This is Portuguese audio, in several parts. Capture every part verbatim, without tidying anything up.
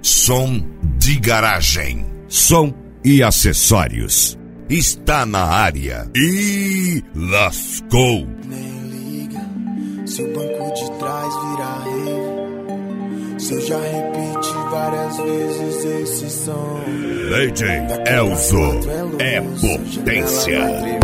Som de garagem. Som e acessórios. Está na área e lascou. Nem liga se o banco de trás virar rave. Se eu já repeti várias vezes esse som. D J Elzo é potência.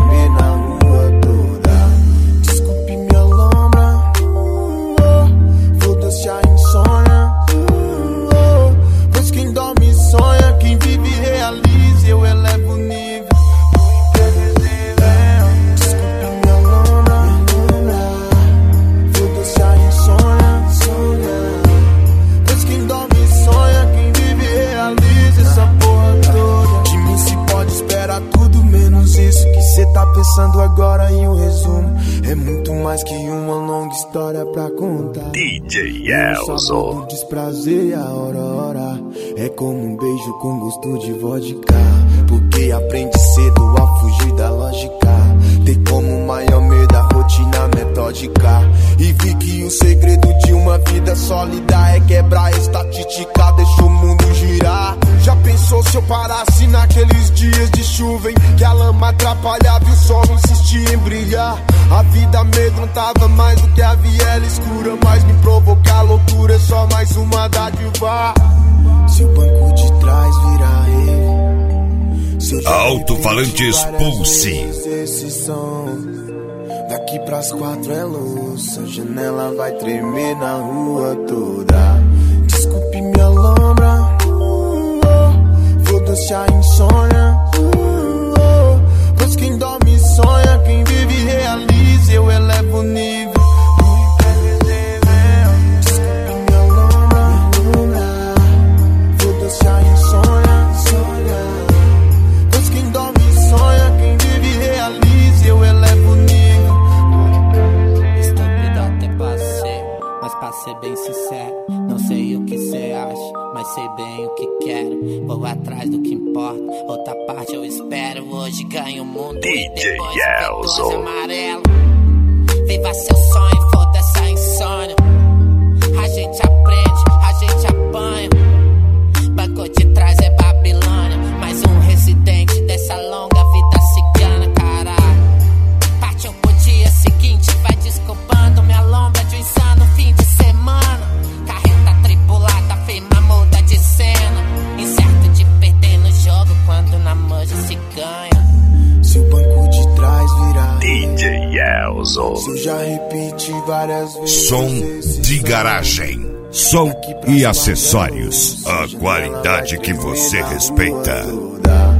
Pensando agora em um resumo, é muito mais que uma longa história pra contar. D J Elzo. O desprazer e a aurora é como um beijo com gosto de vodka. Porque aprende cedo a fugir da lógica. Tem como maior medo a rotina metódica. E vi que o segredo de uma vida sólida é quebrar a estatística, deixa o mundo girar. Já pensou se eu parasse naqueles dias de chuva em que a lama atrapalhava e o sol insistia em brilhar? A vida amedrontava mais do que a viela escura, mas me provocar loucura é só mais uma dádiva. Se o banco de trás virar rave, alto-falantes Pulse. Esse som daqui pras quatro é luz, a janela vai tremer na rua toda. Desculpe minha lombra, foda-se a insônia, pois quem dorme sonha, quem vive realiza, eu elevo o nível. Ser bem sincero, não sei o que cê acha, mas sei bem o que quero. Vou atrás do que importa, outra parte eu espero. Hoje ganho o mundo D J e depois Elzo. o amarelo. Viva seu sonho, foda essa insônia. A gente aprende, a gente apanha. Banco de trás é Babilônia, mais um residente dessa longa vida cigana, caralho. Partiu pro dia seguinte, vai desculpando minha lombra de um insano fim de semana. Carreta tripulada, firma muda de cena. Incerto de perder no jogo quando na manja se ganha. Se o banco de trás virar D J Elzo. se eu já repeti várias vezes. Som de garagem. Som e acessórios. A qualidade que você respeita.